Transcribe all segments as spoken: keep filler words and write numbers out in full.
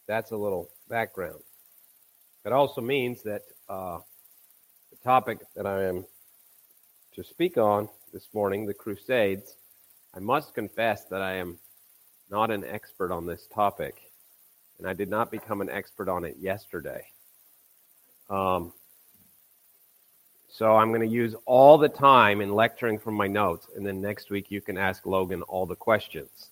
that's a little background. It also means that uh, the topic that I am to speak on this morning, the Crusades, I must confess that I am not an expert on this topic, and I did not become an expert on it yesterday. Um, so I'm going to use all the time in lecturing from my notes, and then next week you can ask Logan all the questions.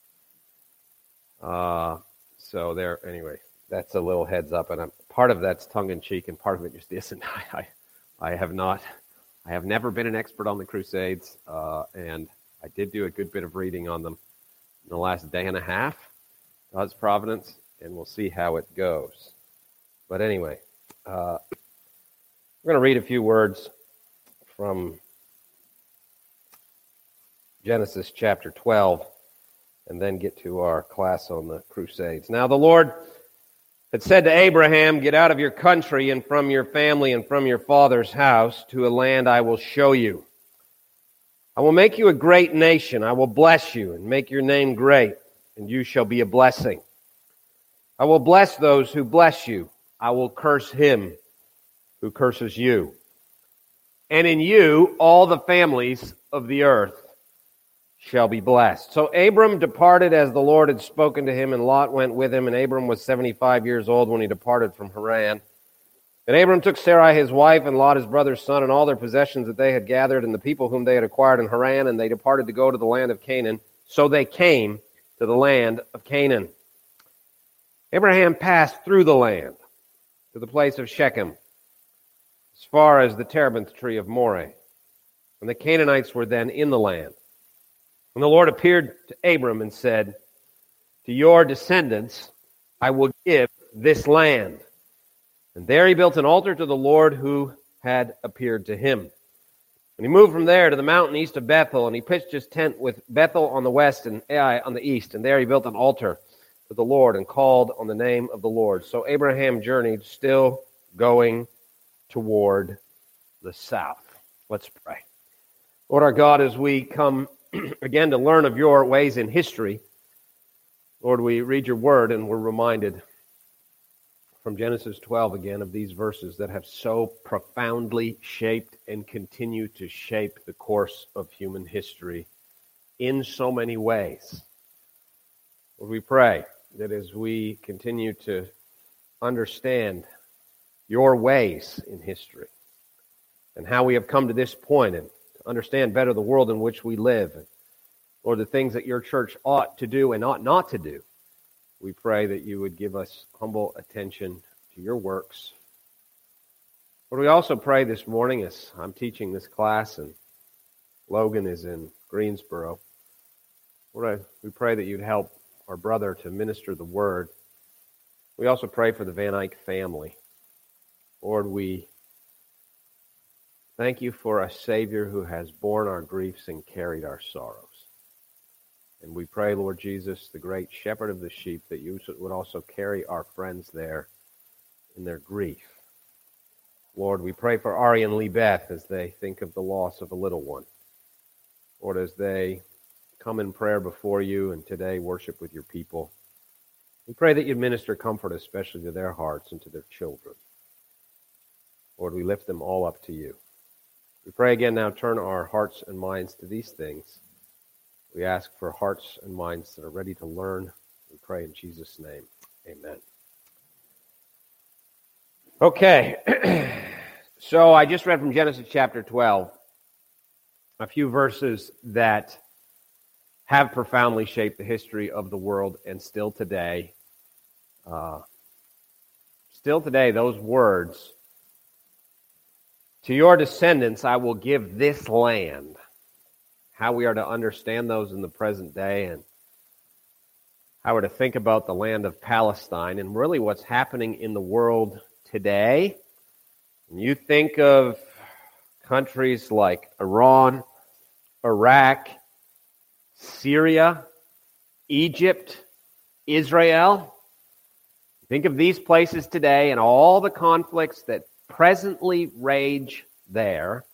Uh, so there, anyway, that's a little heads up, and I'm, part of that's tongue-in-cheek, and part of it just isn't. I, I have not, I have never been an expert on the Crusades, uh, and I did do a good bit of reading on them in the last day and a half, God's providence, and we'll see how it goes. But anyway, uh, we're going to read a few words from Genesis chapter twelve, and then get to our class on the Crusades. Now the Lord had said to Abraham, "Get out of your country and from your family and from your father's house to a land I will show you. I will make you a great nation. I will bless you and make your name great, and you shall be a blessing. I will bless those who bless you. I will curse him who curses you. And in you all the families of the earth shall be blessed." So Abram departed as the Lord had spoken to him, and Lot went with him, and Abram was seventy-five years old when he departed from Haran. And Abram took Sarai his wife, and Lot his brother's son, and all their possessions that they had gathered, and the people whom they had acquired in Haran, and they departed to go to the land of Canaan. So they came to the land of Canaan. Abraham passed through the land to the place of Shechem, as far as the terebinth tree of Moreh. And the Canaanites were then in the land. And the Lord appeared to Abram and said, "To your descendants I will give this land." And there he built an altar to the Lord who had appeared to him. And he moved from there to the mountain east of Bethel, and he pitched his tent with Bethel on the west and Ai on the east. And there he built an altar to the Lord and called on the name of the Lord. So Abraham journeyed, still going toward the south. Let's pray. Lord our God, as we come again to learn of your ways in history, Lord, we read your word and we're reminded from Genesis twelve again of these verses that have so profoundly shaped and continue to shape the course of human history in so many ways. Lord, we pray that as we continue to understand your ways in history and how we have come to this point, and to understand better the world in which we live, and, or the things that your church ought to do and ought not to do, we pray that you would give us humble attention to your works. Lord, we also pray this morning as I'm teaching this class and Logan is in Greensboro, Lord, we pray that you'd help our brother to minister the word. We also pray for the Van Eyck family. Lord, we thank you for a Savior who has borne our griefs and carried our sorrows. And we pray, Lord Jesus, the great shepherd of the sheep, that you would also carry our friends there in their grief. Lord, we pray for Ari and Lee Beth as they think of the loss of a little one. Lord, as they come in prayer before you and today worship with your people, we pray that you'd minister comfort especially to their hearts and to their children. Lord, we lift them all up to you. We pray again now, turn our hearts and minds to these things. We ask for hearts and minds that are ready to learn. We pray in Jesus' name. Amen. Okay, so I just read from Genesis chapter twelve, a few verses that have profoundly shaped the history of the world, and still today, uh, still today, those words, "To your descendants I will give this land," how we are to understand those in the present day, and how we're to think about the land of Palestine, and really what's happening in the world today. When you think of countries like Iran, Iraq, Syria, Egypt, Israel, think of these places today and all the conflicts that presently rage there.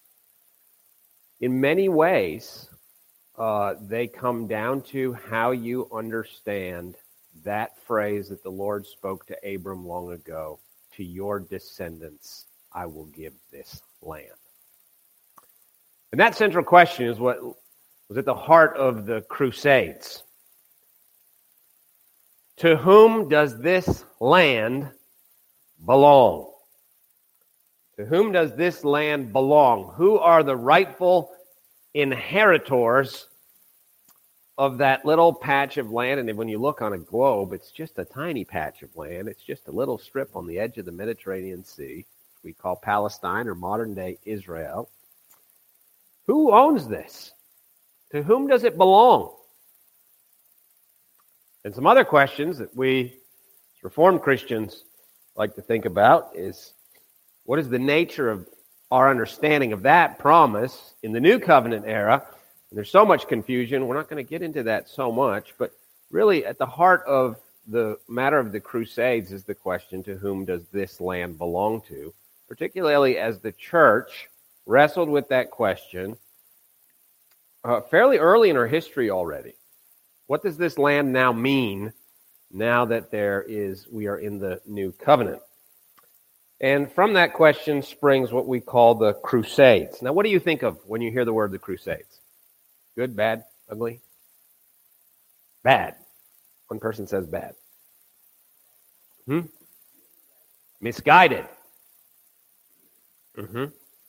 In many ways, uh, they come down to how you understand that phrase that the Lord spoke to Abram long ago, to your descendants I will give this land. And that central question is what was at the heart of the Crusades. To whom does this land belong? To whom does this land belong? Who are the rightful inheritors of that little patch of land? And when you look on a globe, it's just a tiny patch of land. It's just a little strip on the edge of the Mediterranean Sea, which we call Palestine or modern-day Israel. Who owns this? To whom does it belong? And some other questions that we, as Reformed Christians, like to think about is, what is the nature of our understanding of that promise in the New Covenant era? And there's so much confusion. We're not going to get into that so much, but really at the heart of the matter of the Crusades is the question, to whom does this land belong to? Particularly as the church wrestled with that question uh, fairly early in our history already. What does this land now mean now that there is, we are in the New Covenant? And from that question springs what we call the Crusades. Now, what do you think of when you hear the word the Crusades? Good, bad, ugly? Bad. One person says bad. Hmm? Misguided. Mm-hmm.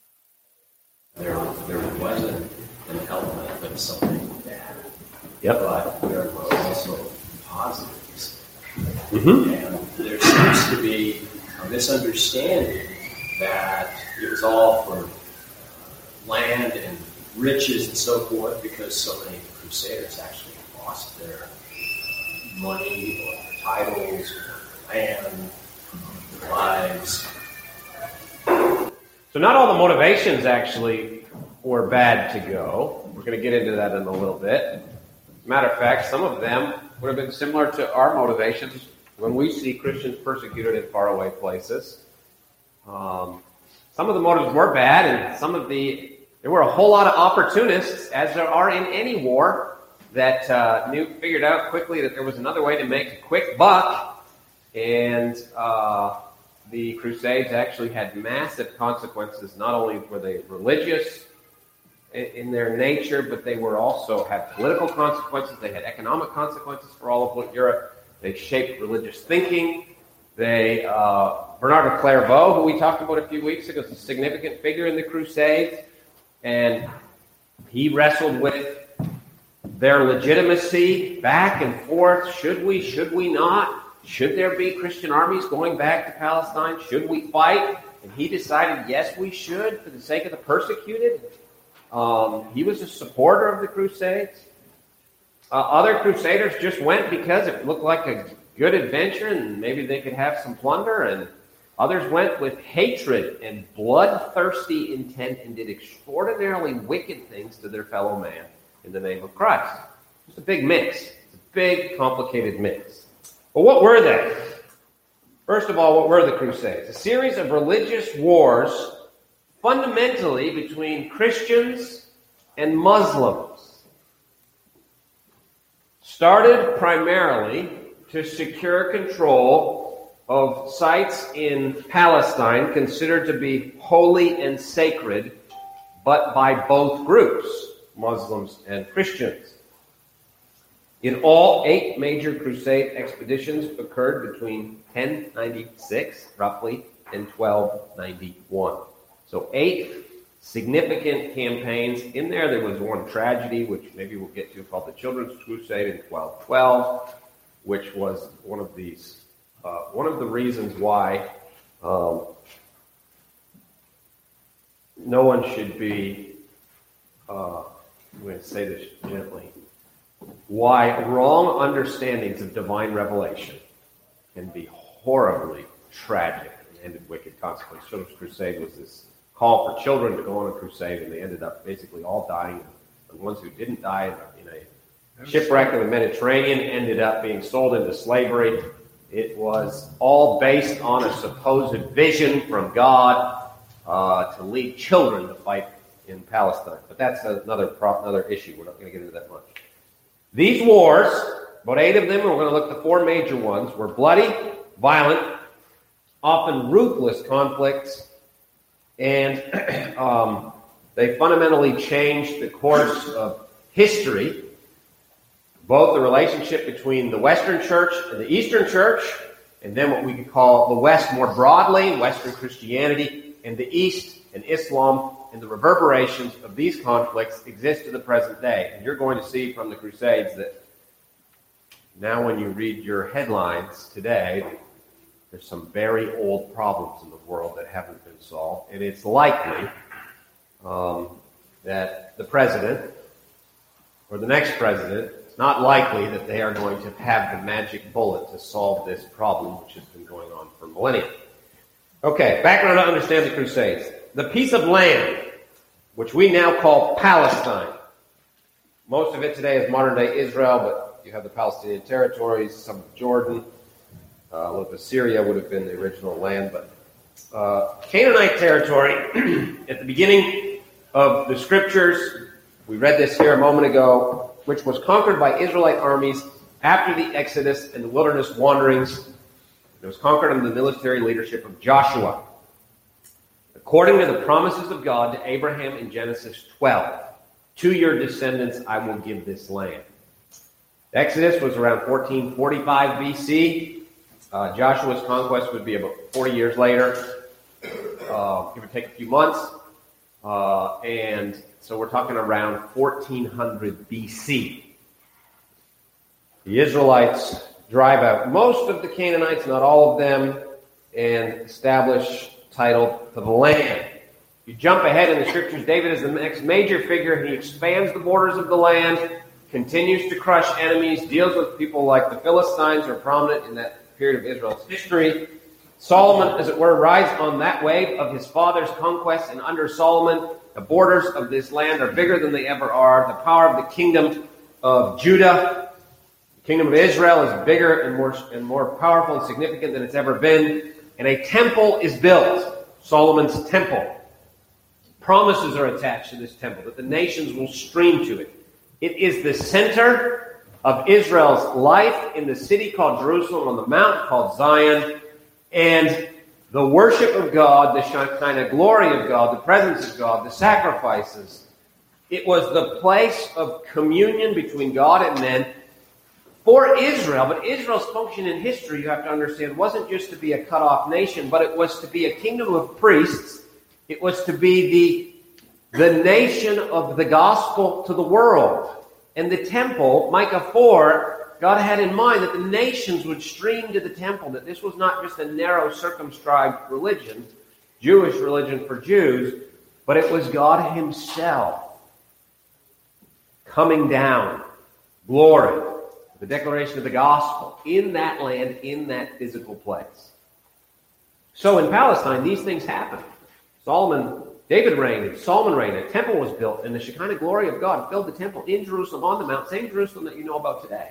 There, there wasn't an element of something bad. Yep. But there was also positives. Mm-hmm. And there seems to be a misunderstanding that it was all for land and riches and so forth, because so many crusaders actually lost their money or their titles or their land, their lives. So not all the motivations actually were bad to go. We're going to get into that in a little bit. As a matter of fact, some of them would have been similar to our motivations when we see Christians persecuted in faraway places. Um, some of the motives were bad, and some of the there were a whole lot of opportunists, as there are in any war, that uh, knew figured out quickly that there was another way to make a quick buck, and uh, the Crusades actually had massive consequences. Not only were they religious in their nature, but they were also had political consequences. They had economic consequences for all of Europe. They shaped religious thinking. They uh, Bernard of Clairvaux, who we talked about a few weeks ago, is a significant figure in the Crusades, and he wrestled with their legitimacy back and forth. Should we? Should we not? Should there be Christian armies going back to Palestine? Should we fight? And he decided, yes, we should, for the sake of the persecuted. Um, he was a supporter of the Crusades. Uh, other crusaders just went because it looked like a good adventure and maybe they could have some plunder. And others went with hatred and bloodthirsty intent and did extraordinarily wicked things to their fellow man in the name of Christ. It's a big mix. It's a big, complicated mix. But what were they? First of all, what were the Crusades? A series of religious wars fundamentally between Christians and Muslims. Started primarily to secure control of sites in Palestine considered to be holy and sacred, but by both groups, Muslims and Christians. In all, eight major crusade expeditions occurred between ten ninety-six, roughly, and twelve ninety-one. So eight significant campaigns. In there, there was one tragedy, which maybe we'll get to, called the Children's Crusade in twelve twelve, which was one of these, uh, one of the reasons why um, no one should be, uh, I'm going to say this gently, why wrong understandings of divine revelation can be horribly tragic and end in wicked consequences. Children's Crusade was this call for children to go on a crusade, and they ended up basically all dying. The ones who didn't die in a shipwreck in the Mediterranean ended up being sold into slavery. It was all based on a supposed vision from God uh, to lead children to fight in Palestine. But that's another pro- another issue. We're not going to get into that much. These wars About eight of them, and we're going to look at the four major ones, were bloody, violent, often ruthless conflicts, and um, they fundamentally changed the course of history, both the relationship between the Western Church and the Eastern Church, and then what we could call the West more broadly, Western Christianity, and the East and Islam, and the reverberations of these conflicts exist to the present day. And you're going to see from the Crusades that now when you read your headlines today, there's some very old problems in the world that haven't been solved. And it's likely um, that the president or the next president, it's not likely that they are going to have the magic bullet to solve this problem, which has been going on for millennia. Okay, background to understand the Crusades. The piece of land, which we now call Palestine. Most of it today is modern-day Israel, but you have the Palestinian territories, some of Jordan. Uh, a little bit of Syria would have been the original land, but uh, Canaanite territory, at the beginning of the Scriptures, we read this here a moment ago, which was conquered by Israelite armies after the Exodus and the wilderness wanderings. It was conquered under the military leadership of Joshua. According to the promises of God to Abraham in Genesis twelve, to your descendants I will give this land. Exodus was around fourteen forty-five B C. Uh, Joshua's conquest would be about forty years later, uh, give or take a few months. Uh, and so we're talking around fourteen hundred B C. The Israelites drive out most of the Canaanites, not all of them, and establish title to the land. You jump ahead in the Scriptures, David is the next major figure. He expands the borders of the land, continues to crush enemies, deals with people like the Philistines, who are prominent in that period of Israel's history. Solomon, as it were, rides on that wave of his father's conquest, and under Solomon, the borders of this land are bigger than they ever are. The power of the kingdom of Judah, the kingdom of Israel, is bigger and more, and more powerful and significant than it's ever been. And a temple is built, Solomon's temple. Promises are attached to this temple, that the nations will stream to it. It is the center of Israel's life in the city called Jerusalem, on the mountain called Zion, and the worship of God, the Shekinah glory of God, the presence of God, the sacrifices. It was the place of communion between God and men for Israel. But Israel's function in history, you have to understand, wasn't just to be a cut-off nation, but it was to be a kingdom of priests. It was to be the, the nation of the gospel to the world. And the temple, Micah four, God had in mind that the nations would stream to the temple, that this was not just a narrow, circumscribed religion, Jewish religion for Jews, but it was God himself coming down, glory, the declaration of the gospel in that land, in that physical place. So in Palestine, these things happened. Solomon, David reigned, and Solomon reigned, a temple was built, and the Shekinah glory of God filled the temple in Jerusalem on the mount, same Jerusalem that you know about today.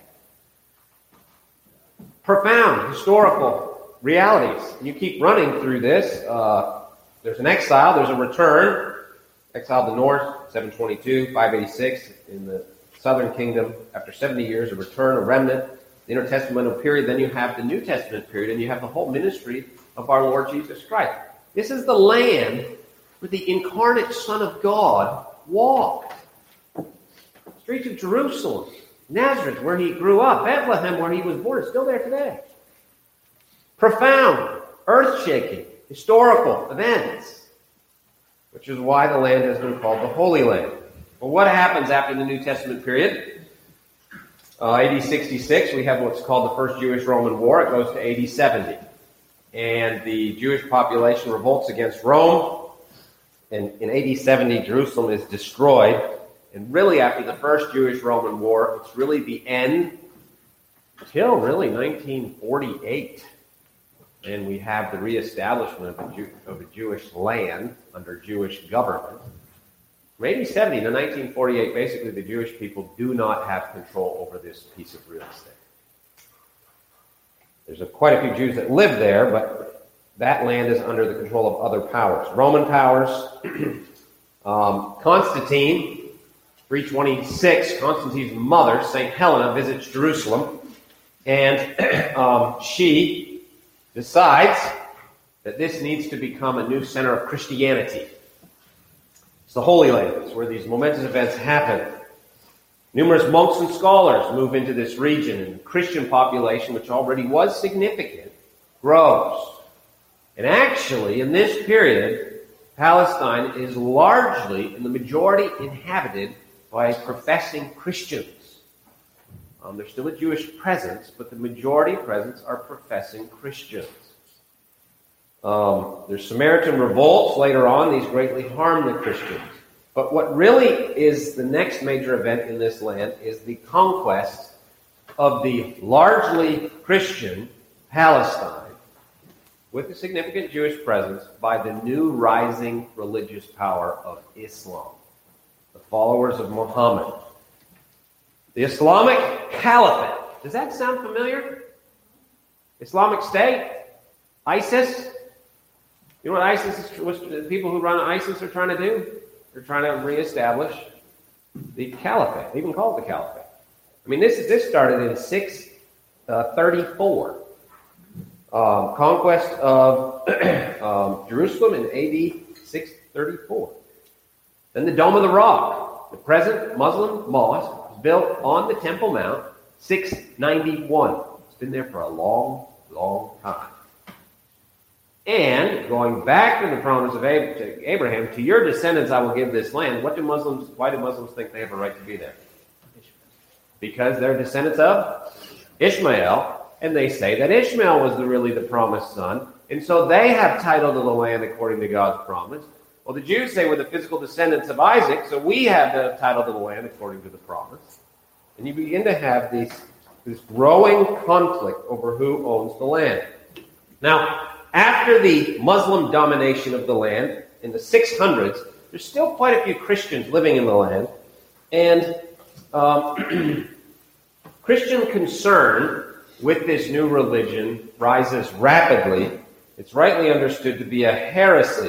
Profound historical realities. You keep running through this. Uh, there's an exile, there's a return. Exile to the north, seven twenty-two, five eighty-six, in the southern kingdom. After seventy years, a return, a remnant, the intertestamental period. Then you have the New Testament period, and you have the whole ministry of our Lord Jesus Christ. This is the land where the incarnate Son of God walked. Streets of Jerusalem, Nazareth, where he grew up, Bethlehem, where he was born, is still there today. Profound, earth-shaking, historical events, which is why the land has been called the Holy Land. But what happens after the New Testament period? Uh, A D sixty-six, we have what's called the First Jewish-Roman War. It goes to A D seventy. And the Jewish population revolts against Rome. And in A D seventy, Jerusalem is destroyed. And really, after the First Jewish-Roman War, it's really the end till really nineteen forty-eight. And we have the reestablishment of a, Jew, of a Jewish land under Jewish government. From A D seventy to nineteen forty-eight, basically the Jewish people do not have control over this piece of real estate. There's a, quite a few Jews that live there, but that land is under the control of other powers. Roman powers. um, Constantine, three twenty-six, Constantine's mother, Saint Helena, visits Jerusalem. And um, she decides that this needs to become a new center of Christianity. It's the Holy Land. It's where these momentous events happen. Numerous monks and scholars move into this region, and the Christian population, which already was significant, grows. And actually, in this period, Palestine is largely, in the majority, inhabited by professing Christians. Um, there's still a Jewish presence, but the majority presence are professing Christians. Um, there's Samaritan revolts later on. These greatly harm the Christians. But what really is the next major event in this land is the conquest of the largely Christian Palestine with a significant Jewish presence by the new rising religious power of Islam, the followers of Muhammad. The Islamic Caliphate. Does that sound familiar? Islamic State? ISIS? You know what ISIS is, what the people who run ISIS are trying to do? They're trying to reestablish the caliphate. They even call it the caliphate. I mean, this this started in six thirty-four. Um, conquest of um, Jerusalem in A D six thirty-four. Then the Dome of the Rock, the present Muslim mosque, was built on the Temple Mount, six ninety-one. It's been there for a long, long time. And going back to the promise of Abraham, to your descendants I will give this land. What do Muslims? Why do Muslims think they have a right to be there? Because they're descendants of Ishmael, and they say that Ishmael was the, really the promised son, and so they have title to the land according to God's promise. Well, the Jews say we're the physical descendants of Isaac, so we have the title to the land according to the promise. And you begin to have these, this growing conflict over who owns the land. Now, after the Muslim domination of the land in the six hundreds, there's still quite a few Christians living in the land. And um, Christian concern with this new religion rises rapidly. It's rightly understood to be a heresy.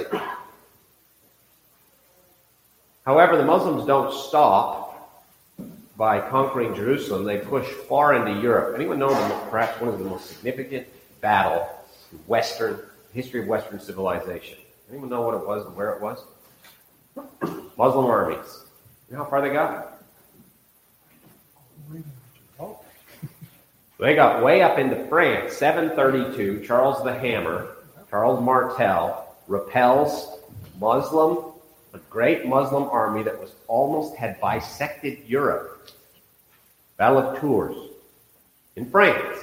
However, the Muslims don't stop by conquering Jerusalem. They push far into Europe. Anyone know the, perhaps one of the most significant battles in Western history of Western civilization? Anyone know what it was and where it was? Muslim armies. You know how far they got? They got way up into France. seven thirty-two, Charles the Hammer, Charles Martel, repels Muslim, a great Muslim army that was almost had bisected Europe. Battle of Tours in France.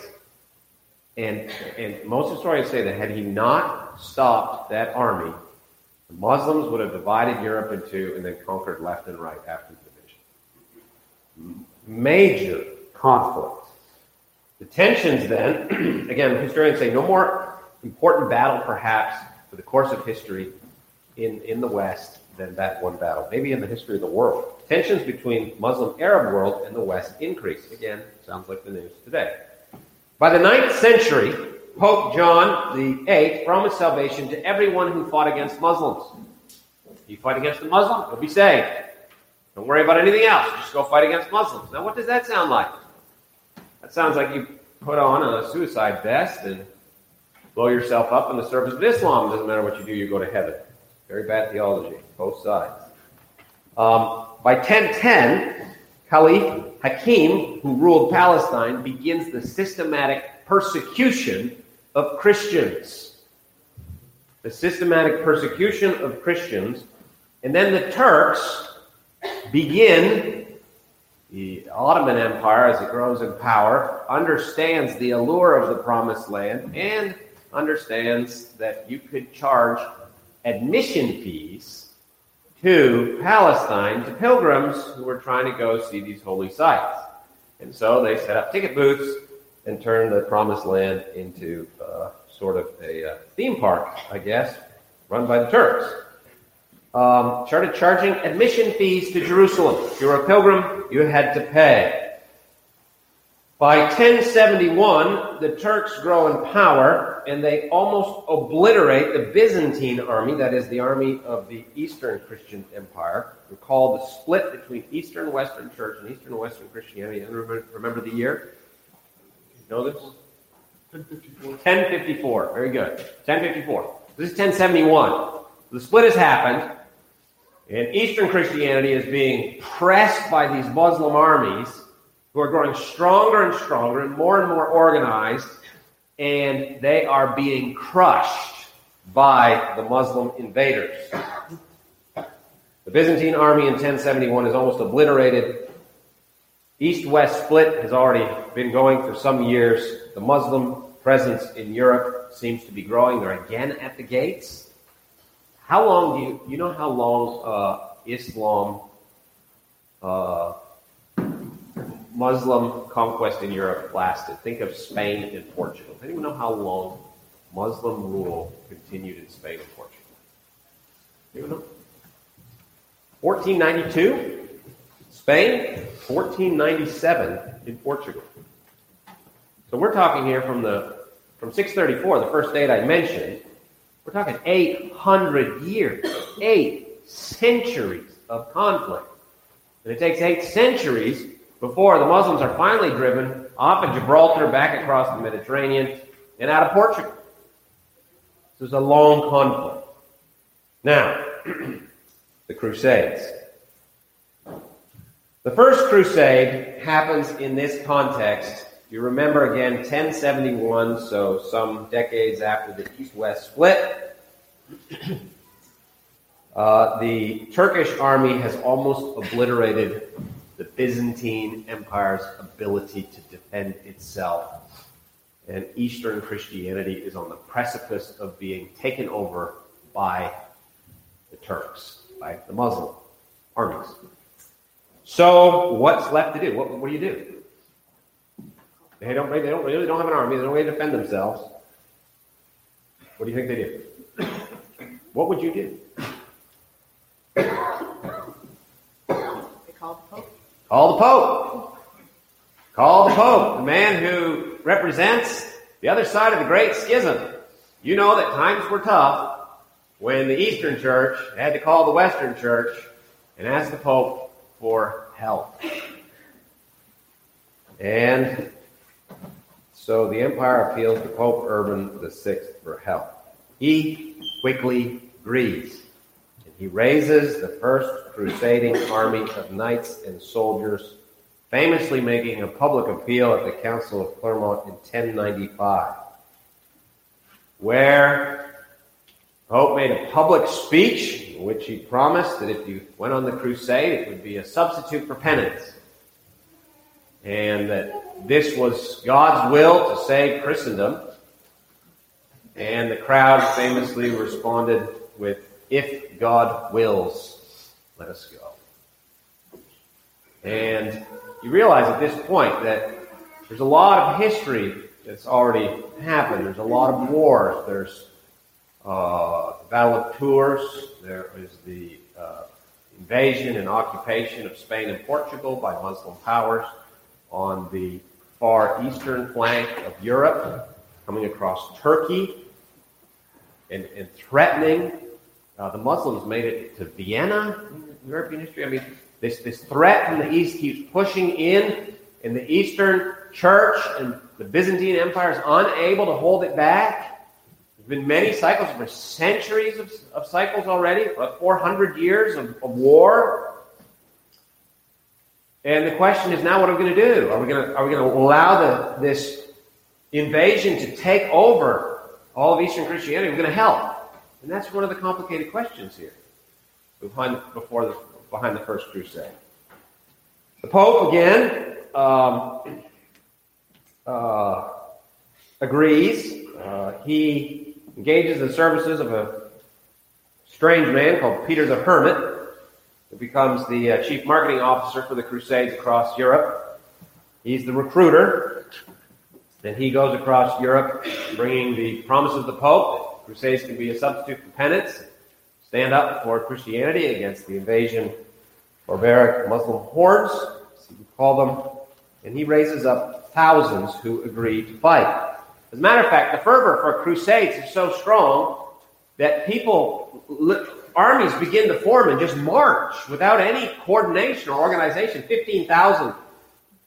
And, and most historians say that had he not stopped that army, the Muslims would have divided Europe in two and then conquered left and right after the division. Major conflict. The tensions then, again, historians say no more important battle perhaps for the course of history in, in the West than that one battle, maybe in the history of the world. Tensions between Muslim Arab world and the West increased. Again, sounds like the news today. By the ninth century, Pope John the Eighth promised salvation to everyone who fought against Muslims. You fight against a Muslim, you'll be saved. Don't worry about anything else. Just go fight against Muslims. Now, what does that sound like? That sounds like you put on a suicide vest and blow yourself up in the service of Islam. It doesn't matter what you do, you go to heaven. Very bad theology, both sides. Um, by ten ten, Caliph Hakim, who ruled Palestine, begins the systematic persecution of Christians. The systematic persecution of Christians. And then the Turks begin. The Ottoman Empire, as it grows in power, understands the allure of the Promised Land and understands that you could charge admission fees to Palestine, to pilgrims who were trying to go see these holy sites. And so they set up ticket booths and turned the Promised Land into uh, sort of a uh, theme park, I guess, run by the Turks. Um, started charging admission fees to Jerusalem. If you were a pilgrim, you had to pay. By ten seventy-one, the Turks grow in power, and they almost obliterate the Byzantine army, that is the army of the Eastern Christian Empire. Recall the split between Eastern Western Church and Eastern Western Christianity. And remember, remember the year? You know this? ten fifty-four. ten fifty-four. Very good. ten fifty-four. This is ten seventy-one. The split has happened, and Eastern Christianity is being pressed by these Muslim armies who are growing stronger and stronger and more and more organized, and they are being crushed by the Muslim invaders. The Byzantine army in ten seventy-one is almost obliterated. East-West split has already been going for some years. The Muslim presence in Europe seems to be growing. They're again at the gates. How long do you, you know how long uh, Islam, uh, Muslim conquest in Europe lasted? Think of Spain and Portugal. Does anyone know how long Muslim rule continued in Spain and Portugal? Anyone know? fourteen ninety-two, Spain, fourteen ninety-seven in Portugal. So we're talking here from the from six thirty-four, the first date I mentioned, we're talking eight hundred years, eight centuries of conflict. And it takes eight centuries before the Muslims are finally driven off of Gibraltar, back across the Mediterranean, and out of Portugal. This is a long conflict. Now, the Crusades. The first crusade happens in this context. You remember again, ten seventy-one, so some decades after the East-West split. uh, the Turkish army has almost obliterated the Byzantine Empire's ability to defend itself. And Eastern Christianity is on the precipice of being taken over by the Turks, by the Muslim armies. So what's left to do? What, what do you do? They don't, they don't really don't have an army. They don't really defend themselves. What do you think they do? What would you do? They call the Pope. Call the Pope. Call the Pope, the man who represents the other side of the Great Schism. You know that times were tough when the Eastern Church had to call the Western Church and ask the Pope for help. And so the empire appeals to Pope Urban the Sixth for help. He quickly agrees. And he raises the first crusading army of knights and soldiers, famously making a public appeal at the Council of Clermont in ten ninety-five, where Pope made a public speech in which he promised that if you went on the crusade, it would be a substitute for penance, and that this was God's will to save Christendom. And the crowd famously responded with, "If God wills, let us go." And you realize at this point that there's a lot of history that's already happened. There's a lot of wars. There's uh, the Battle of Tours. There is the uh, invasion and occupation of Spain and Portugal by Muslim powers on the far eastern flank of Europe, coming across Turkey and, and threatening. Uh, the Muslims made it to Vienna in European history. I mean, this, this threat from the east keeps pushing in, and the Eastern Church and the Byzantine Empire is unable to hold it back. There's been many cycles, for centuries of, of cycles already, about four hundred years of, of war. And the question is now, what are we going to do? Are we going to are we going to allow the, this invasion to take over all of Eastern Christianity? We're going to help, and that's one of the complicated questions here behind before the behind the First Crusade. The Pope again um, uh, agrees. Uh, he engages the services of a strange man called Peter the Hermit, who becomes the uh, chief marketing officer for the Crusades across Europe. He's the recruiter, and he goes across Europe bringing the promise of the Pope that Crusades can be a substitute for penance, stand up for Christianity against the invasion barbaric Muslim hordes, as he would call them, and he raises up thousands who agree to fight. As a matter of fact, the fervor for Crusades is so strong that people, armies begin to form and just march without any coordination or organization. fifteen thousand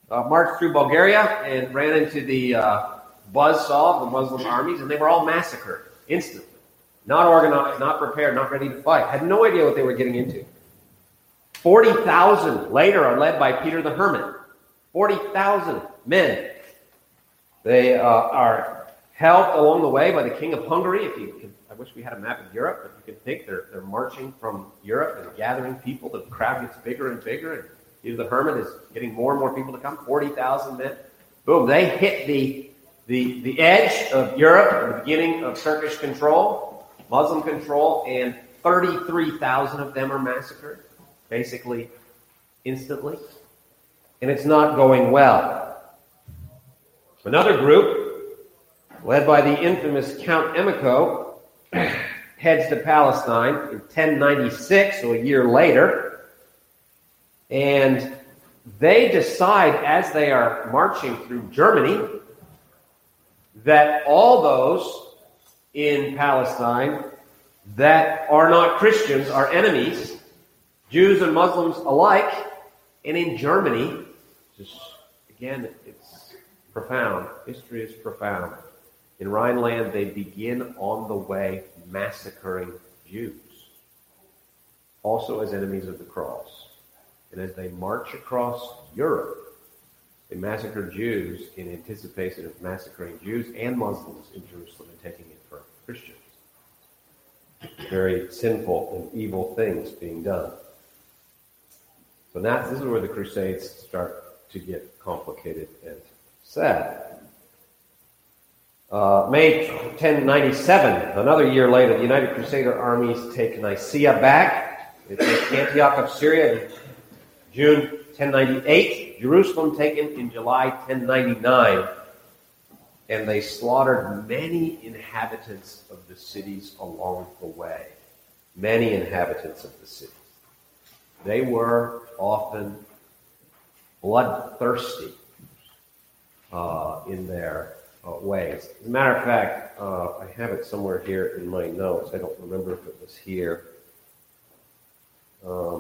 uh, marched through Bulgaria and ran into the uh, buzzsaw of the Muslim armies, and they were all massacred instantly. Not organized, not prepared, not ready to fight. Had no idea what they were getting into. forty thousand later are led by Peter the Hermit. forty thousand men. They uh, are helped along the way by the king of Hungary. If you can, I wish we had a map of Europe, but you can think they're, they're marching from Europe and gathering people. The crowd gets bigger and bigger, and Peter the Hermit is getting more and more people to come. forty thousand men. Boom, they hit the, the, the edge of Europe, the beginning of Turkish control, Muslim control, and thirty-three thousand of them are massacred, basically instantly. And it's not going well. Another group, led by the infamous Count Emicho, heads to Palestine in ten ninety-six, so a year later, and they decide as they are marching through Germany that all those in Palestine that are not Christians are enemies, Jews and Muslims alike, and in Germany, just again, it's profound. History is profound. In Rhineland, they begin on the way massacring Jews, also as enemies of the cross. And as they march across Europe, they massacre Jews in anticipation of massacring Jews and Muslims in Jerusalem and taking it for Christians. Very sinful and evil things being done. So now this is where the Crusades start to get complicated and sad. Uh, May ten ninety-seven, another year later, the United Crusader armies take Nicaea back. They take Antioch of Syria in June ten ninety-eight. Jerusalem taken in July ten ninety-nine. And they slaughtered many inhabitants of the cities along the way. Many inhabitants of the cities. They were often bloodthirsty uh, in their uh, ways. As a matter of fact, uh, I have it somewhere here in my notes. I don't remember if it was here. Um,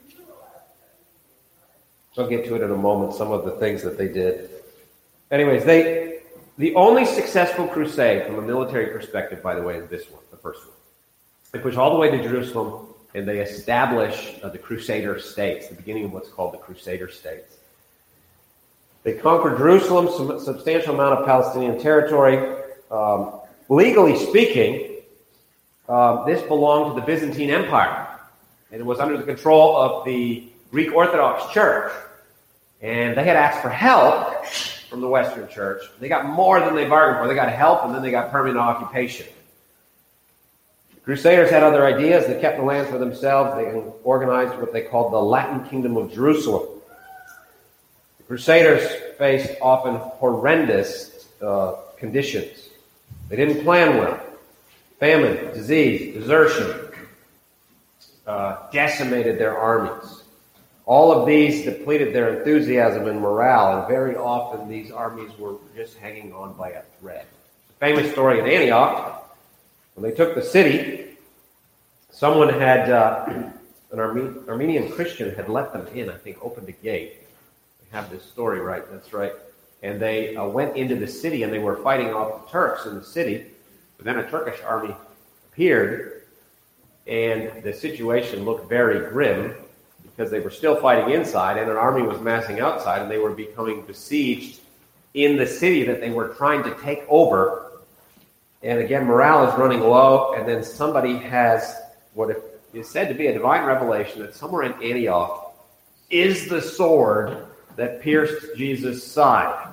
I'll get to it in a moment, some of the things that they did. Anyways, they the only successful crusade from a military perspective, by the way, is this one, the first one. They push all the way to Jerusalem, and they establish uh, the Crusader states, the beginning of what's called the Crusader states. They conquer Jerusalem, some substantial amount of Palestinian territory. Um, legally speaking, uh, this belonged to the Byzantine Empire, and it was under the control of the Greek Orthodox Church. And they had asked for help from the Western Church. They got more than they bargained for. They got help, and then they got permanent occupation. The Crusaders had other ideas. They kept the land for themselves. They organized what they called the Latin Kingdom of Jerusalem. The Crusaders faced often horrendous uh, conditions. They didn't plan well. Famine, disease, desertion uh, decimated their armies. All of these depleted their enthusiasm and morale, and very often these armies were just hanging on by a thread. The famous story in Antioch, when they took the city, someone had, uh, an Arme- Armenian Christian had let them in, I think, opened a gate. I have this story right, that's right. And they uh, went into the city, and they were fighting off the Turks in the city. But then a Turkish army appeared, and the situation looked very grim, because they were still fighting inside, and an army was massing outside, and they were becoming besieged in the city that they were trying to take over. And again, morale is running low, and then somebody has what is said to be a divine revelation that somewhere in Antioch is the sword that pierced Jesus' side.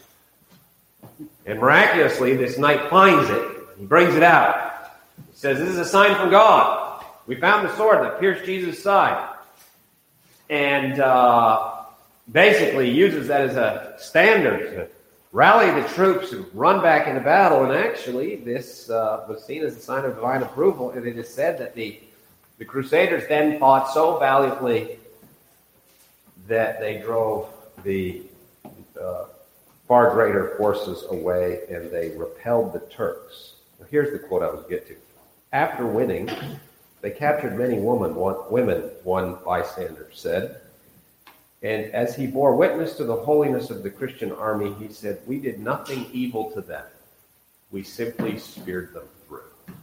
And miraculously, this knight finds it. He brings it out. He says, "This is a sign from God. We found the sword that pierced Jesus' side." And uh, basically uses that as a standard to rally the troops and run back into battle. And actually, this uh, was seen as a sign of divine approval. And it is said that the, the Crusaders then fought so valiantly that they drove the uh, far greater forces away, and they repelled the Turks. Now, here's the quote I was getting to. After winning, they captured many women, one, women, one bystander said. And as he bore witness to the holiness of the Christian army, he said, "We did nothing evil to them. We simply speared them through."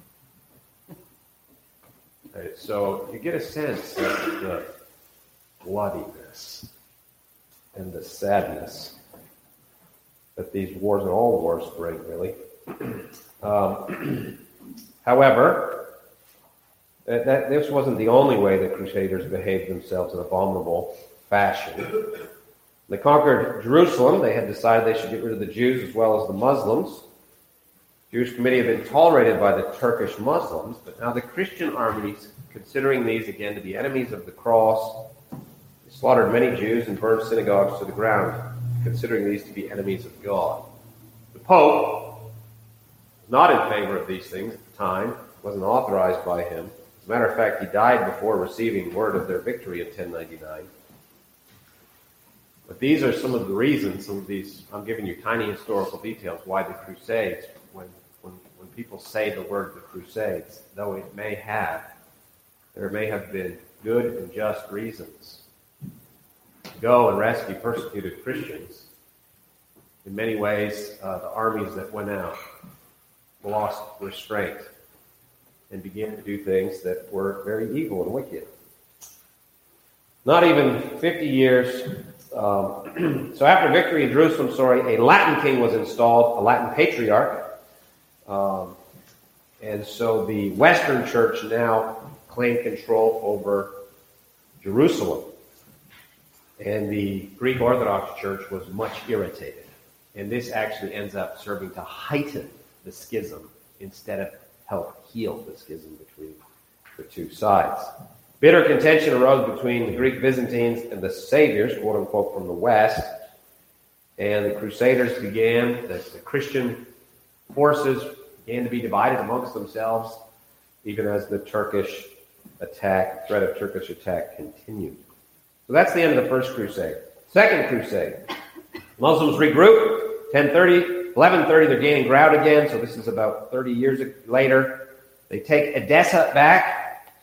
Right, so you get a sense of the bloodiness and the sadness that these wars, and all wars bring, really. Um, however, that, that, this wasn't the only way the Crusaders behaved themselves in abominable fashion. They conquered Jerusalem. They had decided they should get rid of the Jews as well as the Muslims. The Jewish committee had been tolerated by the Turkish Muslims, but now the Christian armies, considering these again to be enemies of the cross, slaughtered many Jews and burned synagogues to the ground, considering these to be enemies of God. The Pope was not in favor of these things at the time, wasn't authorized by him. As a matter of fact, he died before receiving word of their victory in ten ninety-nine. But these are some of the reasons, some of these, I'm giving you tiny historical details, why the Crusades, when, when, when people say the word the Crusades, though it may have, there may have been good and just reasons to go and rescue persecuted Christians. In many ways, uh, the armies that went out lost restraint and began to do things that were very evil and wicked. Not even fifty years. Um, so after victory in Jerusalem, sorry, a Latin king was installed, a Latin patriarch. Um, and so the Western Church now claimed control over Jerusalem. And the Greek Orthodox Church was much irritated. And this actually ends up serving to heighten the schism instead of help heal the schism between the two sides. Bitter contention arose between the Greek Byzantines and the saviors, quote unquote, from the West. And the Crusaders began, the, the Christian forces began to be divided amongst themselves, even as the Turkish attack, threat of Turkish attack continued. So that's the end of the First Crusade. Second Crusade. Muslims regroup, ten thirty, eleven thirty, they're gaining ground again, so this is about thirty years later. They take Edessa back.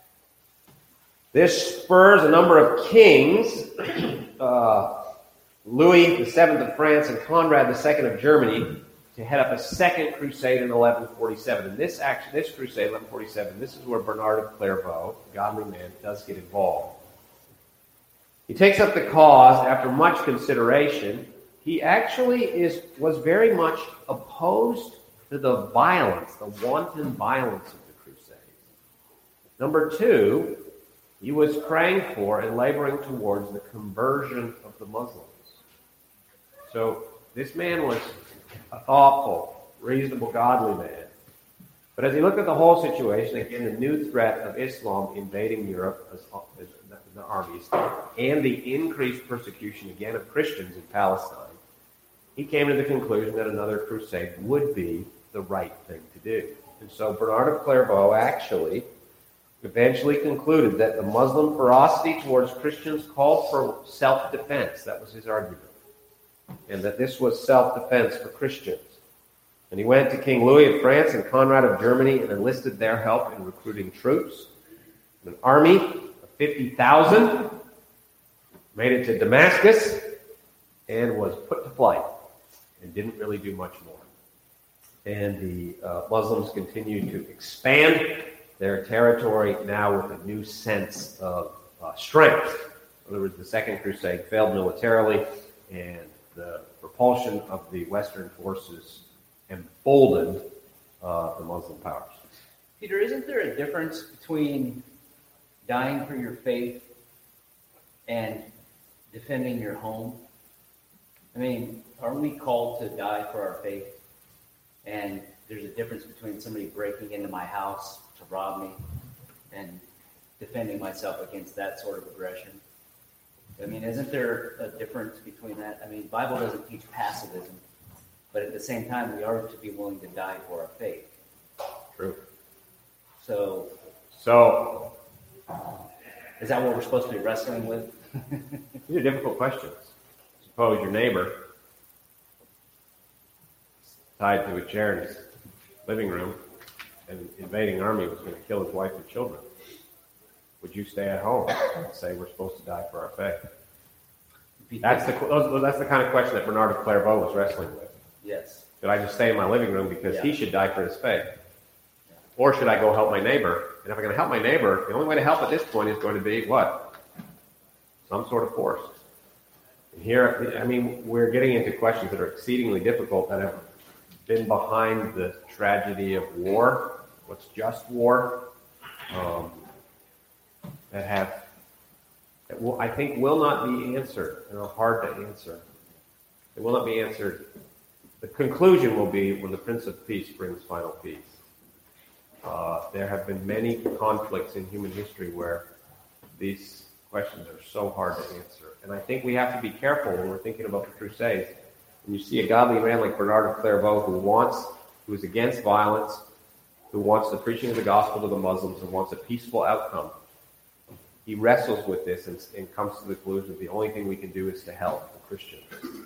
This spurs a number of kings, uh, Louis the Seventh of France and Conrad the Second of Germany, to head up a second crusade in eleven forty-seven. And this action, this crusade, eleven forty-seven, this is where Bernard of Clairvaux, a godly man, does get involved. He takes up the cause after much consideration. He actually is was very much opposed to the violence, the wanton violence of the Crusades. Number two, he was praying for and laboring towards the conversion of the Muslims. So this man was a thoughtful, reasonable, godly man. But as he looked at the whole situation, again, the new threat of Islam invading Europe as, as the armies, and the increased persecution again of Christians in Palestine, he came to the conclusion that another crusade would be the right thing to do. And so Bernard of Clairvaux actually eventually concluded that the Muslim ferocity towards Christians called for self-defense. That was his argument. And that this was self-defense for Christians. And he went to King Louis of France and Conrad of Germany and enlisted their help in recruiting troops. An army of fifty thousand made it to Damascus and was put to flight and didn't really do much more. And the uh, Muslims continued to expand their territory now with a new sense of uh, strength. In other words, the Second Crusade failed militarily, and the repulsion of the Western forces emboldened uh, the Muslim powers. Peter, isn't there a difference between dying for your faith and defending your home? I mean, aren't we called to die for our faith? And there's a difference between somebody breaking into my house to rob me and defending myself against that sort of aggression. I mean, isn't there a difference between that? I mean, the Bible doesn't teach pacifism, but at the same time, we are to be willing to die for our faith. True. So, So, is that what we're supposed to be wrestling with? these are difficult questions. Suppose your neighbor tied to a chair in his living room, and an invading army was going to kill his wife and children. Would you stay at home and say we're supposed to die for our faith? That's the those, that's the kind of question that Bernard of Clairvaux was wrestling with. Yes. Should I just stay in my living room because Yeah. he should die for his faith? Or should I go help my neighbor? And if I'm going to help my neighbor, the only way to help at this point is going to be what? Some sort of force. And here, I mean, we're getting into questions that are exceedingly difficult that have been behind the tragedy of war, what's just war, um, that have, that will, I think will not be answered and are hard to answer. They will not be answered. The conclusion will be when the Prince of Peace brings final peace. Uh, there have been many conflicts in human history where these questions are so hard to answer. And I think we have to be careful when we're thinking about the Crusades. When you see a godly man like Bernard of Clairvaux who wants, who is against violence, who wants the preaching of the gospel to the Muslims and wants a peaceful outcome, he wrestles with this and, and comes to the conclusion that the only thing we can do is to help the Christians.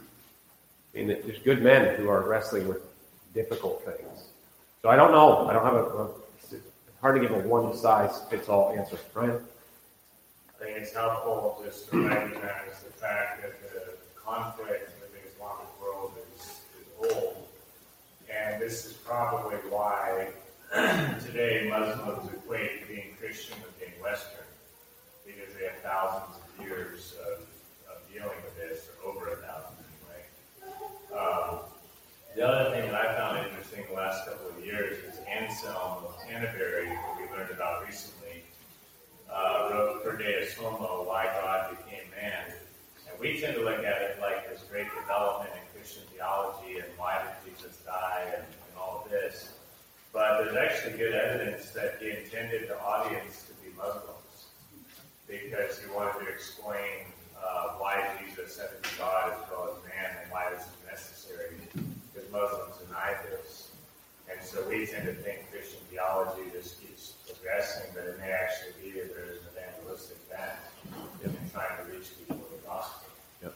I mean, there's good men who are wrestling with difficult things. So I don't know. I don't have a, a it's hard to give a one-size-fits-all answer. Brian? I think it's helpful just to recognize the fact that the conflict in the Islamic world is, is old. And this is probably why today Muslims equate being Christian with being Western, because they have thousands of years of, of dealing with this, or over a thousand anyway. Um, the other thing that I found interesting the last couple of years is Anselm of Canterbury, who we learned about recently, uh, wrote Per Deus Homo, Why God Became Man. And we tend to look at it like this great development in Christian theology and why did Jesus die and, and all of this. But there's actually good evidence that he intended the audience to be Muslims, because he wanted to explain uh, why Jesus had to be God as well as man and why this is necessary, because Muslims deny this. And so we tend to think Christian theology just keeps progressing, but it may actually be that there is an evangelistic bent in trying to reach people with the gospel. Yep.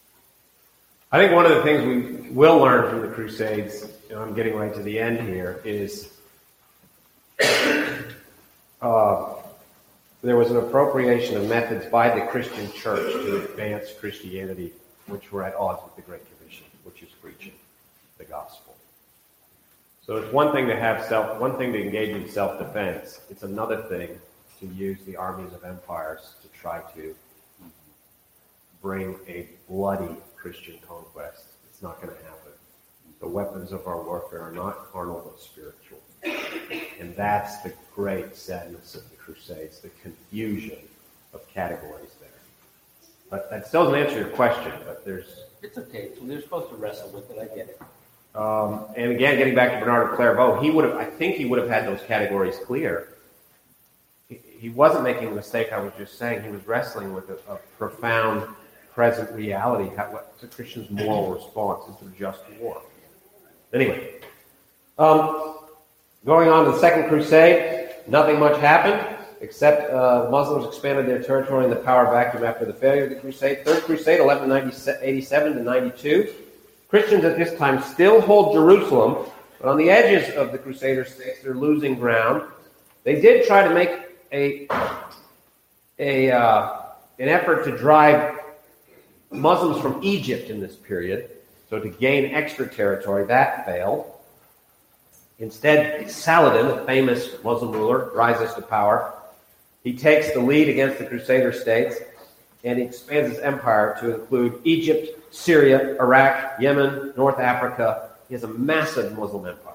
I think one of the things we will learn from the Crusades, and I'm getting right to the end here, is uh, there was an appropriation of methods by the Christian church to advance Christianity, which were at odds with the Great Commission, which is preaching the gospel. So it's one thing to have self, one thing to engage in self-defense. It's another thing to use the armies of empires to try to bring a bloody Christian conquest. It's not going to happen. The weapons of our warfare are not carnal but spiritual. And that's the great sadness of the Crusades, the confusion of categories there. But that still doesn't answer your question, but there's... It's okay. So they're supposed to wrestle with it. I get it. Um, and again, getting back to Bernard of Clairvaux, he would have, I think he would have had those categories clear. He, he wasn't making a mistake, I was just saying. He was wrestling with a, a profound present reality. How, what's the Christian's moral response is to just war? Anyway, um, going on to the Second Crusade, nothing much happened, except uh, Muslims expanded their territory in the power vacuum after the failure of the Crusade. Third Crusade, eleven eighty-seven to ninety-two. Christians at this time still hold Jerusalem, but on the edges of the Crusader states, they're losing ground. They did try to make a, a uh, an effort to drive Muslims from Egypt in this period, so to gain extra territory. That failed. Instead, Saladin, a famous Muslim ruler, rises to power. He takes the lead against the Crusader states, and he expands his empire to include Egypt, Syria, Iraq, Yemen, North Africa. He has a massive Muslim empire.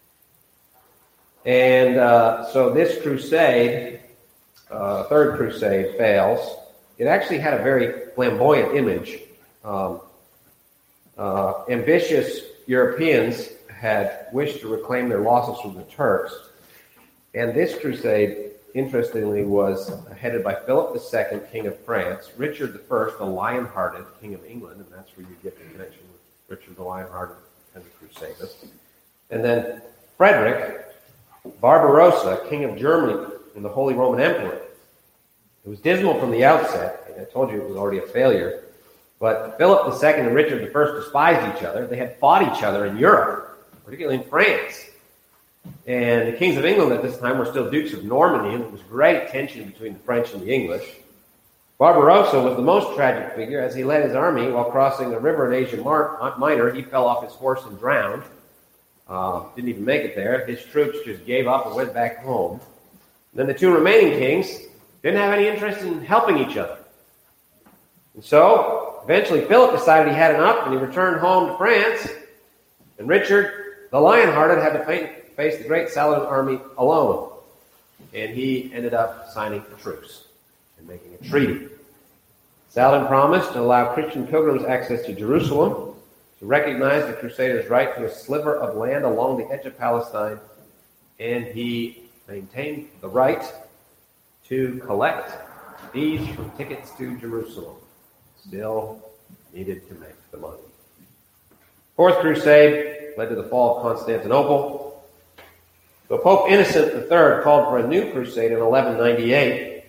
And uh, so this crusade, uh, Third Crusade, fails. It actually had a very flamboyant image. Um, uh, ambitious Europeans had wished to reclaim their losses from the Turks. And this crusade, interestingly, was headed by Philip the Second, King of France, Richard the First, the Lion-Hearted, King of England, and that's where you get the connection with Richard the Lion-Hearted and the Crusaders. And then Frederick Barbarossa, King of Germany and the Holy Roman Emperor. It was dismal from the outset. I told you it was already a failure. But Philip the Second and Richard the First despised each other. They had fought each other in Europe, particularly in France. And the kings of England at this time were still dukes of Normandy, and there was great tension between the French and the English. Barbarossa was the most tragic figure. As he led his army while crossing the river in Asia Minor, he fell off his horse and drowned. Uh, didn't even make it there. His troops just gave up and went back home. Then the two remaining kings didn't have any interest in helping each other. And so, eventually Philip decided he had enough, and he returned home to France. And Richard, the Lionhearted, had to face the great Saladin army alone. And he ended up signing a truce and making a treaty. Saladin promised to allow Christian pilgrims access to Jerusalem, to recognize the Crusaders' right to a sliver of land along the edge of Palestine, and he maintained the right to collect fees from tickets to Jerusalem. Still needed to make the money. Fourth Crusade led to the fall of Constantinople. So Pope Innocent the Third called for a new crusade in eleven ninety-eight.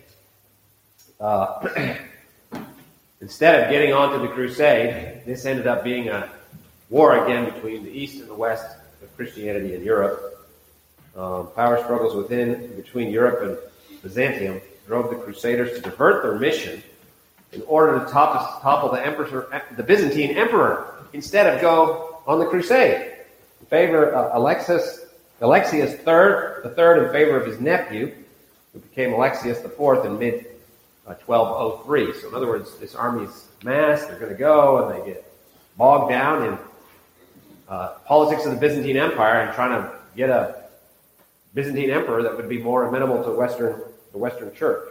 Uh, instead of getting onto the crusade, this ended up being a war again between the East and the West of Christianity in Europe. Um, power struggles within between Europe and Byzantium drove the Crusaders to divert their mission in order to topple, topple the, emperor, the Byzantine emperor instead of go on the crusade. In favor of Alexis, Alexius the Third, the third in favor of his nephew, who became Alexius the Fourth in mid twelve oh three. So in other words, this army's massed, they're going to go, and they get bogged down in uh, politics of the Byzantine Empire and trying to get a Byzantine emperor that would be more amenable to Western, the Western Church.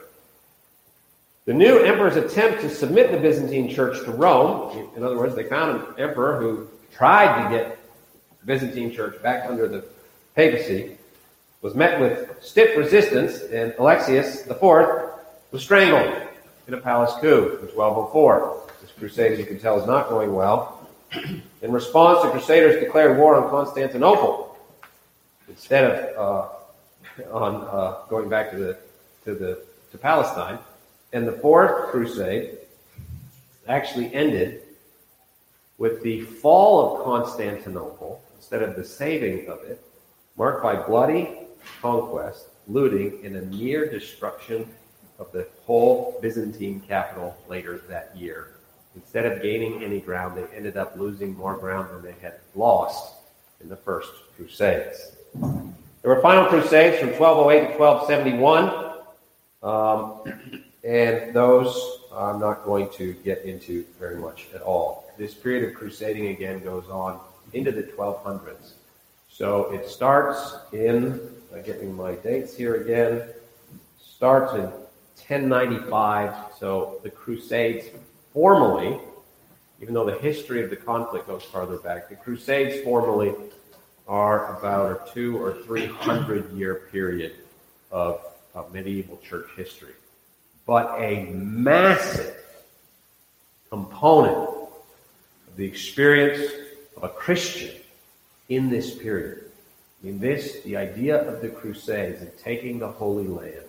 The new emperor's attempt to submit the Byzantine Church to Rome, in other words, they found an emperor who tried to get the Byzantine Church back under the papacy, was met with stiff resistance, and Alexius the Fourth was strangled in a palace coup in twelve oh four. This crusade, as you can tell, is not going well. In response, the Crusaders declared war on Constantinople instead of uh, on uh, going back to the to the to Palestine. And the Fourth Crusade actually ended with the fall of Constantinople instead of the saving of it, marked by bloody conquest, looting, and a near destruction of the whole Byzantine capital later that year. Instead of gaining any ground, they ended up losing more ground than they had lost in the First Crusades. There were final crusades from twelve oh eight to twelve seventy-one. Um, And those I'm not going to get into very much at all. This period of crusading, again, goes on into the twelve hundreds. So it starts in, I'm getting my dates here again, starts in ten ninety-five. So the Crusades formally, even though the history of the conflict goes farther back, the Crusades formally are about a two or three hundred year period of, of medieval church history. But a massive component of the experience of a Christian in this period. I mean, this, the idea of the Crusades and taking the Holy Land,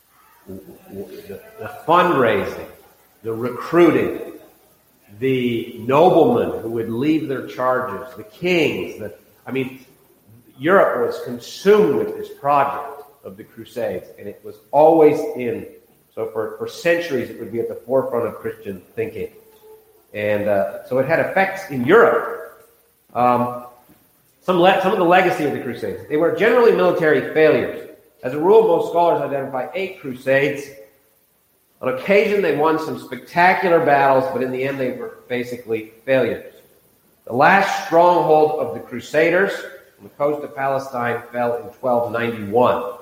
the, the fundraising, the recruiting, the noblemen who would leave their charges, the kings, the, I mean, Europe was consumed with this project of the Crusades, and it was always in So for, for centuries, it would be at the forefront of Christian thinking. And uh, so it had effects in Europe. Um, some, le- some of the legacy of the Crusades. They were generally military failures. As a rule, most scholars identify eight Crusades. On occasion, they won some spectacular battles, but in the end, they were basically failures. The last stronghold of the Crusaders on the coast of Palestine fell in twelve ninety-one.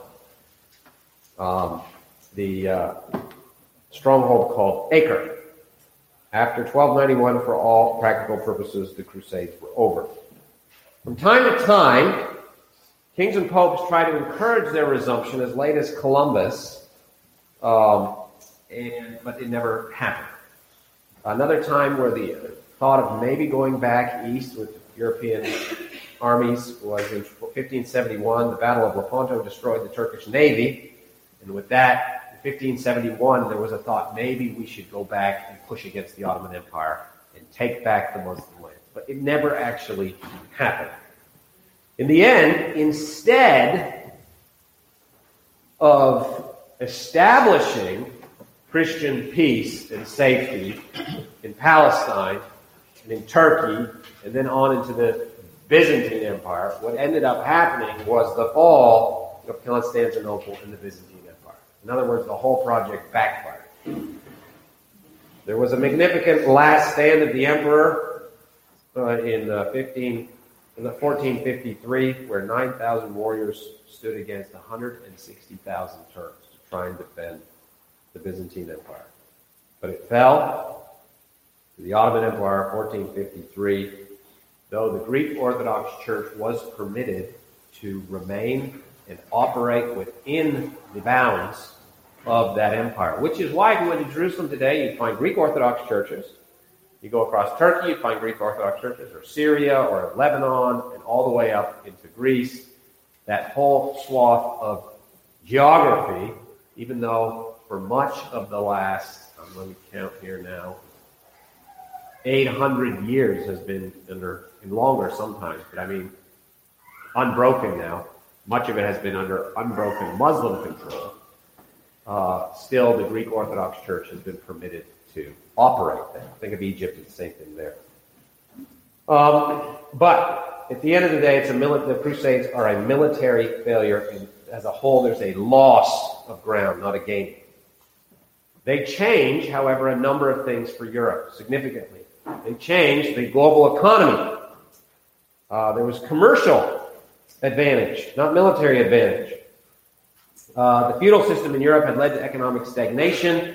Um... the uh, stronghold called Acre. After twelve ninety-one, for all practical purposes, the Crusades were over. From time to time, kings and popes try to encourage their resumption as late as Columbus, um, and, but it never happened. Another time where the thought of maybe going back east with European armies was in fifteen seventy-one. The Battle of Lepanto destroyed the Turkish navy, and with that, fifteen seventy-one, there was a thought maybe we should go back and push against the Ottoman Empire and take back the Muslim lands. But it never actually happened. In the end, instead of establishing Christian peace and safety in Palestine and in Turkey, and then on into the Byzantine Empire, what ended up happening was the fall of Constantinople and the Byzantine Empire. In other words, the whole project backfired. There was a magnificent last stand of the emperor uh, in uh, fifteen in the fourteen fifty-three, where nine thousand warriors stood against one hundred sixty thousand Turks to try and defend the Byzantine Empire. But it fell to the Ottoman Empire, fourteen fifty-three, though the Greek Orthodox Church was permitted to remain and operate within the bounds of that empire, which is why if you went to Jerusalem today, you'd find Greek Orthodox churches. You go across Turkey, you'd find Greek Orthodox churches, or Syria, or Lebanon, and all the way up into Greece. That whole swath of geography, even though for much of the last, I'm going to count here now, eight hundred years has been under, and longer sometimes, but I mean unbroken now. Much of it has been under unbroken Muslim control. Uh, still, the Greek Orthodox Church has been permitted to operate there. Think of Egypt, it's the same thing there. Um, but at the end of the day, it's a mili- the Crusades are a military failure. And as a whole, there's a loss of ground, not a gain. They change, however, a number of things for Europe significantly. They changed the global economy. Uh, there was commercial advantage, not military advantage. Uh, the feudal system in Europe had led to economic stagnation,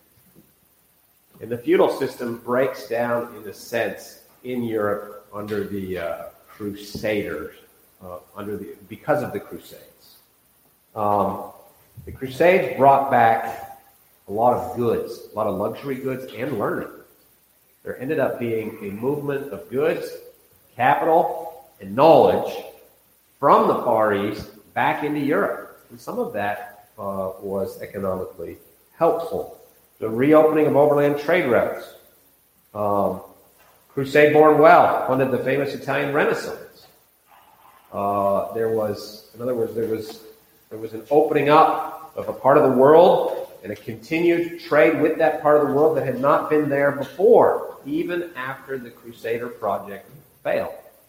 and the feudal system breaks down in a sense in Europe under the uh, Crusaders, uh, under the because of the Crusades. Um, the Crusades brought back a lot of goods, a lot of luxury goods and learning. There ended up being a movement of goods, capital, and knowledge from the Far East back into Europe. And some of that uh, was economically helpful. The reopening of overland trade routes. Um, Crusade-born wealth funded the famous Italian Renaissance. Uh, there was, in other words, there was there was an opening up of a part of the world and a continued trade with that part of the world that had not been there before, even after the Crusader project failed.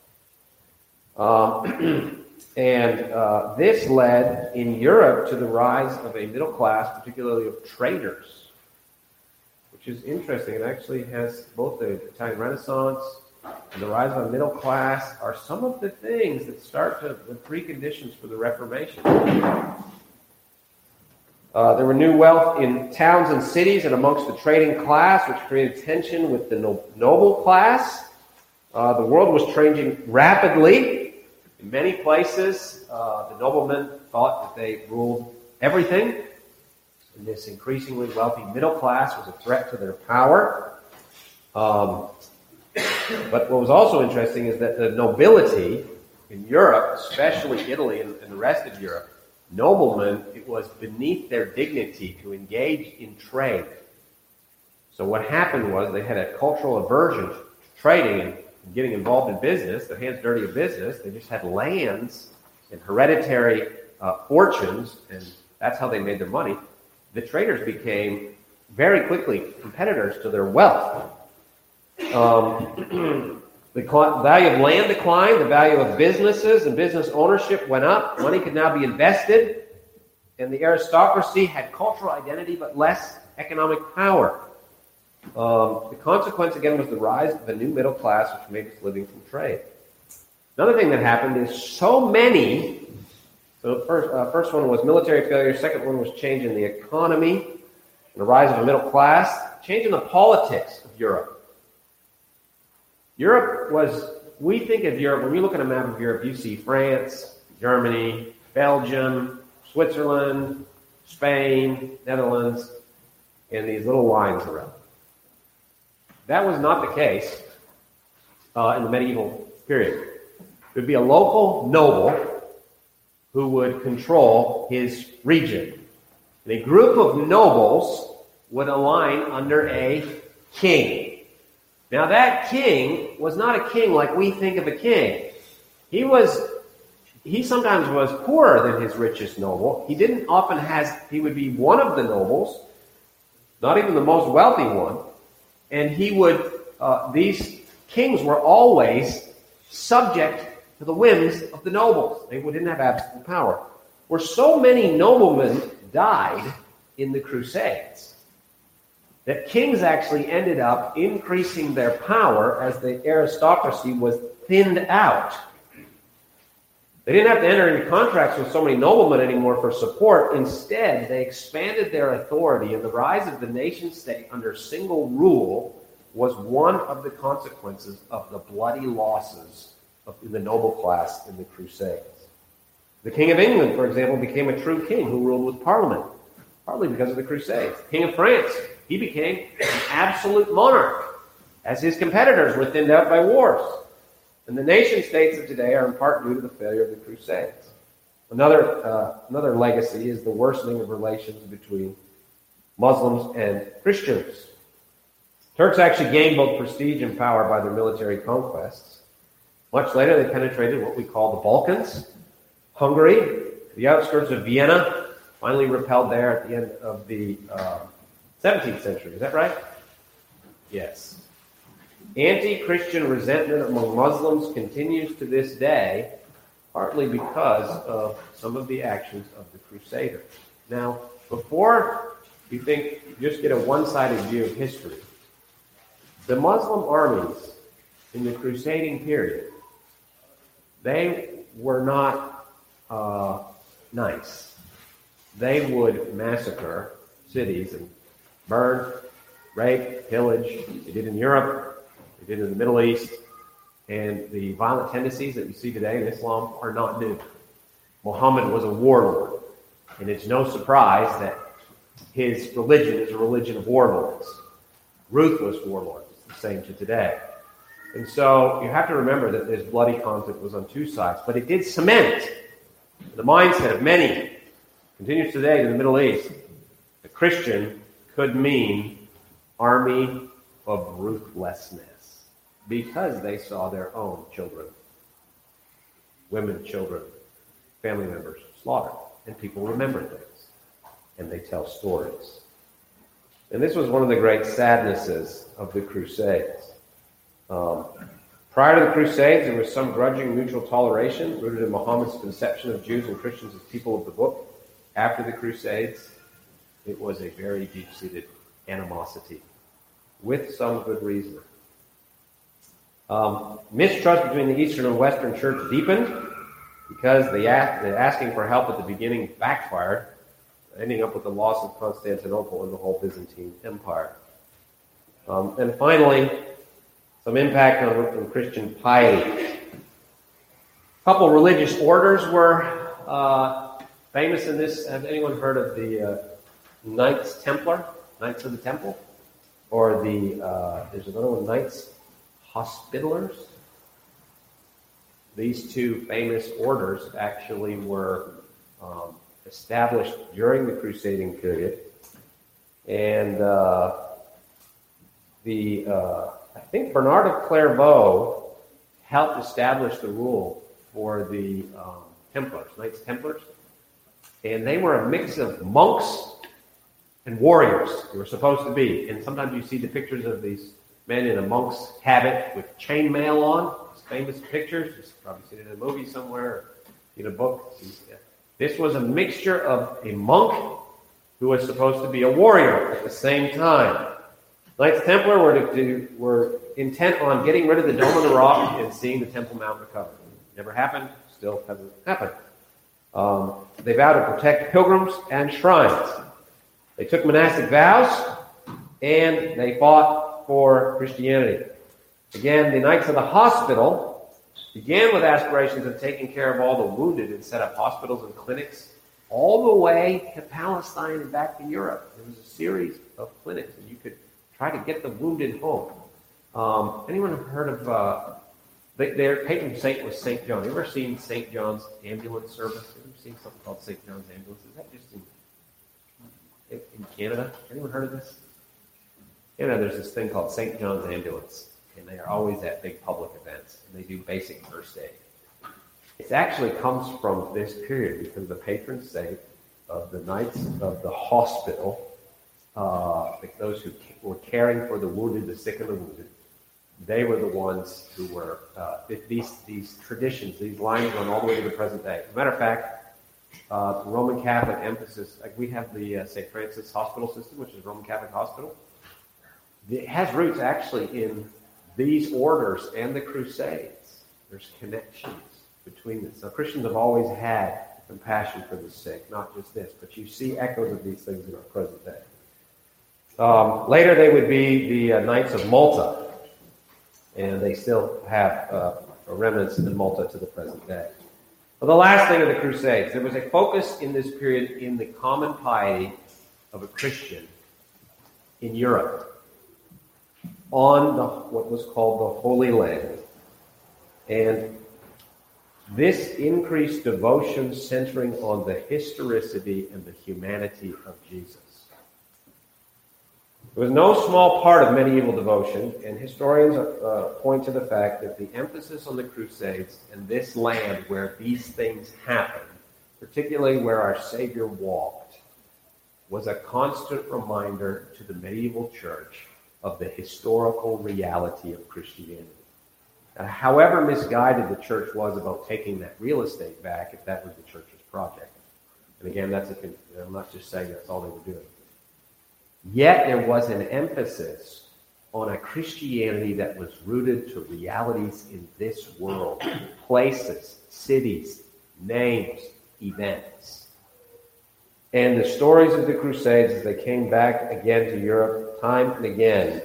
Um, and uh, this led in Europe to the rise of a middle class, particularly of traders, which is interesting. It actually has both the Italian Renaissance and the rise of a middle class are some of the things that start to, the preconditions for the Reformation. Uh, there were new wealth in towns and cities and amongst the trading class, which created tension with the no- noble class. Uh, the world was changing rapidly. In many places, uh, the noblemen thought that they ruled everything. And this increasingly wealthy middle class was a threat to their power. Um, but what was also interesting is that the nobility in Europe, especially Italy and, and the rest of Europe, noblemen, it was beneath their dignity to engage in trade. So what happened was they had a cultural aversion to trading and getting involved in business, their hands dirty of business. They just had lands and hereditary uh, fortunes, and that's how they made their money. The traders became very quickly competitors to their wealth. Um, the cl- value of land declined, the value of businesses and business ownership went up. Money could now be invested, and the aristocracy had cultural identity but less economic power. Um, the consequence, again, was the rise of a new middle class which made its living from trade. Another thing that happened is so many, so the first, uh, first one was military failure, second one was change in the economy, and the rise of a middle class, change in the politics of Europe. Europe was, we think of Europe, when you look at a map of Europe, you see France, Germany, Belgium, Switzerland, Spain, Netherlands, and these little lines around. That was not the case uh, in the medieval period. There would be a local noble who would control his region. And a group of nobles would align under a king. Now that king was not a king like we think of a king. He was, he sometimes was poorer than his richest noble. He didn't often has, he would be one of the nobles, not even the most wealthy one. And he would, uh, these kings were always subject to the whims of the nobles. They didn't have absolute power. Where so many noblemen died in the Crusades, that kings actually ended up increasing their power as the aristocracy was thinned out. They didn't have to enter into contracts with so many noblemen anymore for support. Instead, they expanded their authority, and the rise of the nation-state under single rule was one of the consequences of the bloody losses of the noble class in the Crusades. The King of England, for example, became a true king who ruled with Parliament, partly because of the Crusades. King of France, he became an absolute monarch, as his competitors were thinned out by wars. And the nation-states of today are in part due to the failure of the Crusades. Another, uh, another legacy is the worsening of relations between Muslims and Christians. Turks actually gained both prestige and power by their military conquests. Much later, they penetrated what we call the Balkans, Hungary, the outskirts of Vienna, finally repelled there at the end of the uh, seventeenth century. Is that right? Yes. Anti-Christian resentment among Muslims continues to this day, partly because of some of the actions of the Crusaders. Now, before you think, you just get a one-sided view of history, the Muslim armies in the crusading period, they were not uh, nice. They would massacre cities and burn, rape, pillage. They did in Europe. They did in the Middle East. And the violent tendencies that you see today in Islam are not new. Muhammad was a warlord. And it's no surprise that his religion is a religion of warlords. Ruthless warlords. It's the same to today. And so you have to remember that this bloody conflict was on two sides. But it did cement the mindset of many, continues today in the Middle East. A Christian could mean army of ruthlessness because they saw their own children, women, children, family members slaughtered. And people remember things. And they tell stories. And this was one of the great sadnesses of the Crusades. Um, prior to the Crusades, there was some grudging mutual toleration rooted in Muhammad's conception of Jews and Christians as people of the book. After the Crusades, it was a very deep-seated animosity, with some good reason. Um, mistrust between the Eastern and Western Church deepened because the, ask, the asking for help at the beginning backfired, ending up with the loss of Constantinople and the whole Byzantine Empire. Um, and finally, some impact on, on Christian piety. A couple religious orders were uh, famous in this. Has anyone heard of the uh, Knights Templar, Knights of the Temple? Or the, uh, there's another one, Knights Hospitallers. These two famous orders actually were um, established during the crusading period. And uh, the, uh, I think Bernard of Clairvaux helped establish the rule for the um, Templars, Knights Templars. And they were a mix of monks and warriors. They were supposed to be. And sometimes you see the pictures of these men in a monk's habit with chainmail on. These famous pictures. You've probably seen it in a movie somewhere, or in a book. This was a mixture of a monk who was supposed to be a warrior at the same time. Knights Templar were, to, to, were intent on getting rid of the Dome of the Rock and seeing the Temple Mount recover. Never happened. Still hasn't happened. Um, they vowed to protect pilgrims and shrines. They took monastic vows, and they fought for Christianity. Again, the Knights of the Hospital began with aspirations of taking care of all the wounded and set up hospitals and clinics all the way to Palestine and back to Europe. There was a series of clinics, and you could try to get the wounded home. Um, anyone heard of, uh, they, their patron saint was Saint John. You ever seen Saint John's ambulance service? Have you ever seen something called Saint John's ambulance? Is that just in, in Canada? Anyone heard of this? You know, there's this thing called Saint John's ambulance, and they are always at big public events, and they do basic first aid. It actually comes from this period because the patron saint of the Knights of the Hospital uh, like those who were caring for the wounded, the sick, and the wounded. They were the ones who were, uh, these, these traditions, these lines run all the way to the present day. As a matter of fact, uh, Roman Catholic emphasis, like we have the uh, Saint Francis Hospital System, which is Roman Catholic Hospital. It has roots actually in these orders and the Crusades. There's connections between them. So Christians have always had compassion for the sick, not just this, but you see echoes of these things in our present day. Um, later they would be the uh, Knights of Malta, and they still have uh, remnants in Malta to the present day. Well, the last thing of the Crusades, there was a focus in this period in the common piety of a Christian in Europe on the, what was called the Holy Land. And this increased devotion centering on the historicity and the humanity of Jesus. It was no small part of medieval devotion, and historians uh, point to the fact that the emphasis on the Crusades and this land where these things happened, particularly where our Savior walked, was a constant reminder to the medieval church of the historical reality of Christianity. Now, however misguided the church was about taking that real estate back, if that was the church's project. And again, that's a, I'm not just saying that's all they were doing. Yet there was an emphasis on a Christianity that was rooted to realities in this world, places, cities, names, events. And the stories of the Crusades, as they came back again to Europe time and again,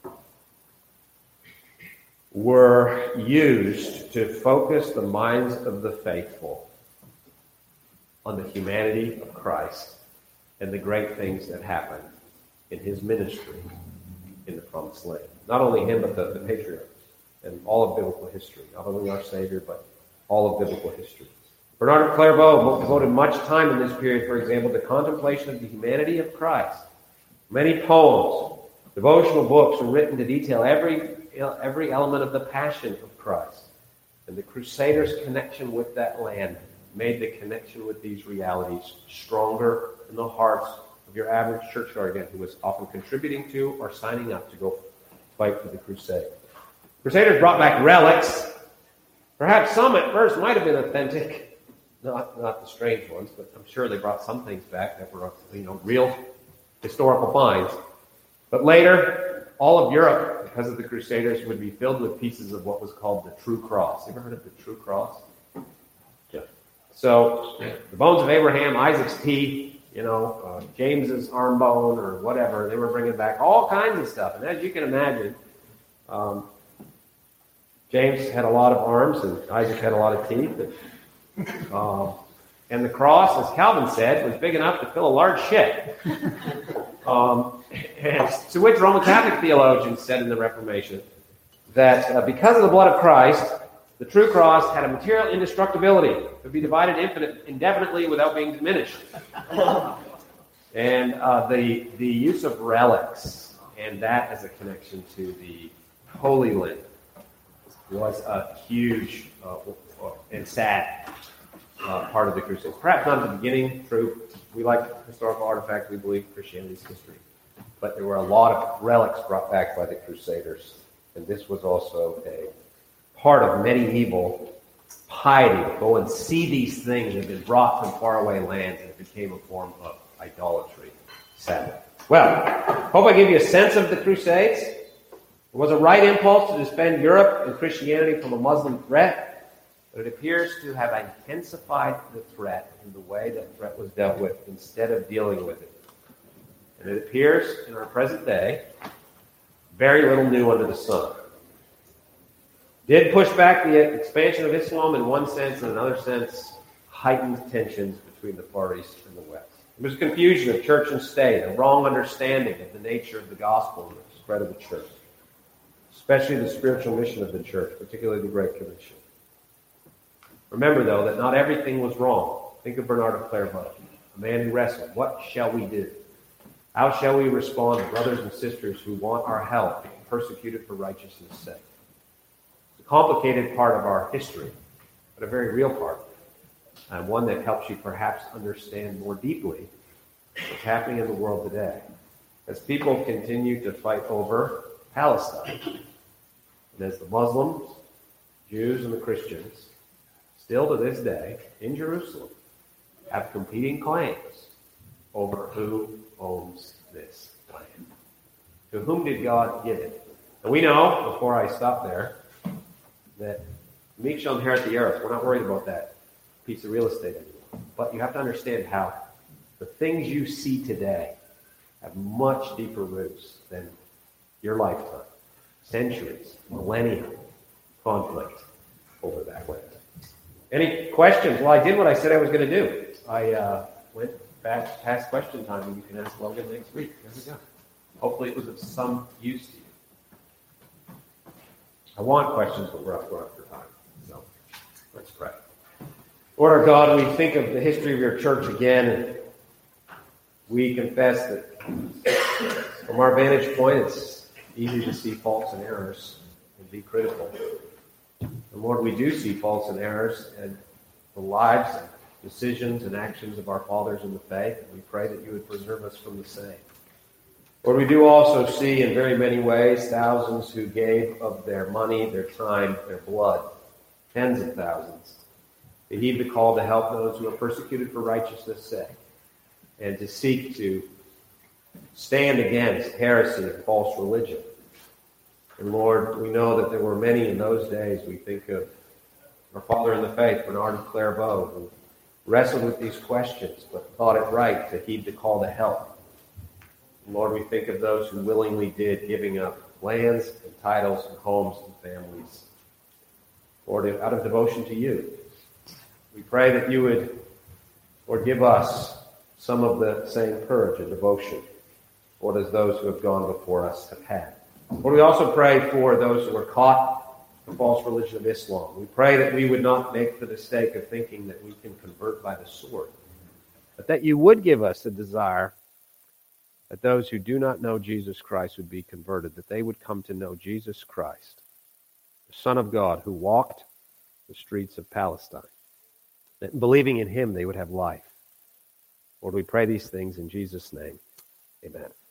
were used to focus the minds of the faithful on the humanity of Christ and the great things that happened in his ministry in the Promised Land. Not only him, but the, the patriarchs and all of biblical history. Not only our Savior, but all of biblical history. Bernard of Clairvaux devoted much time in this period, for example, to contemplation of the humanity of Christ. Many poems, devotional books were written to detail every, every element of the passion of Christ. And the Crusaders' connection with that land made the connection with these realities stronger in the hearts of your average churchgoer, again, who was often contributing to or signing up to go fight for the crusade. Crusaders brought back relics. Perhaps some at first might have been authentic, not, not the strange ones, but I'm sure they brought some things back that were, you know, real historical finds. But later, all of Europe, because of the Crusaders, would be filled with pieces of what was called the True Cross. You ever heard of the True Cross? Yeah. So, the bones of Abraham, Isaac's teeth, you know, uh, James's arm bone or whatever. They were bringing back all kinds of stuff. And as you can imagine, um, James had a lot of arms and Isaac had a lot of teeth. And, um, and the cross, as Calvin said, was big enough to fill a large ship. Um, and to which Roman Catholic theologians said in the Reformation that uh, because of the blood of Christ, the true cross had a material indestructibility. It could be divided infinite, indefinitely without being diminished. And uh, the, the use of relics, and that as a connection to the Holy Land, was a huge uh, and sad uh, part of the Crusades. Perhaps not at the beginning, true. We like historical artifacts. We believe Christianity's history. But there were a lot of relics brought back by the Crusaders. And this was also a part of medieval piety to go and see these things that had been brought from faraway lands, and it became a form of idolatry, sadly. Well, hope I give you a sense of the Crusades. It was a right impulse to defend Europe and Christianity from a Muslim threat, but it appears to have intensified the threat in the way that threat was dealt with instead of dealing with it. And it appears in our present day, very little new under the sun. Did push back the expansion of Islam in one sense, in another sense, heightened tensions between the Far East and the West. There was confusion of church and state, a wrong understanding of the nature of the gospel and the spread of the church, especially the spiritual mission of the church, particularly the Great Commission. Remember, though, that not everything was wrong. Think of Bernard of Clairvaux, a man who wrestled. What shall we do? How shall we respond to brothers and sisters who want our help, persecuted for righteousness' sake? Complicated part of our history, but a very real part, and one that helps you perhaps understand more deeply what's happening in the world today. as people continue to fight over Palestine. And as the Muslims, Jews, and the Christians, still to this day, in Jerusalem, have competing claims over who owns this land. To whom did God give it? And we know, before I stop there, that meek shall inherit the earth. We're not worried about that piece of real estate anymore. But you have to understand how the things you see today have much deeper roots than your lifetime. Centuries, millennia, conflict over that land. Any questions? Well, I did what I said I was going to do. I uh, went back past question time, and you can ask Logan next week. There we go. Hopefully it was of some use to you. I want questions, but we're up, we're up for time. So let's pray. Lord our God, we think of the history of your church again, and we confess that from our vantage point, it's easy to see faults and errors and be critical. And Lord, we do see faults and errors in the lives and decisions and actions of our fathers in the faith, and we pray that you would preserve us from the same. Lord, we do also see in very many ways thousands who gave of their money, their time, their blood, tens of thousands, to heed the call to help those who are persecuted for righteousness' sake, and to seek to stand against heresy and false religion. And Lord, we know that there were many in those days. We think of our father in the faith, Bernard of Clairvaux, who wrestled with these questions, but thought it right to heed the call to help. And Lord, we think of those who willingly did, giving up lands and titles and homes and families. Lord, out of devotion to you, we pray that you would, Lord, give us some of the same courage and devotion, Lord, as those who have gone before us have had. Lord, we also pray for those who are caught in the false religion of Islam. We pray that we would not make the mistake of thinking that we can convert by the sword, but that you would give us a desire that those who do not know Jesus Christ would be converted, that they would come to know Jesus Christ, the Son of God, who walked the streets of Palestine. That believing in him, they would have life. Lord, we pray these things in Jesus' name. Amen.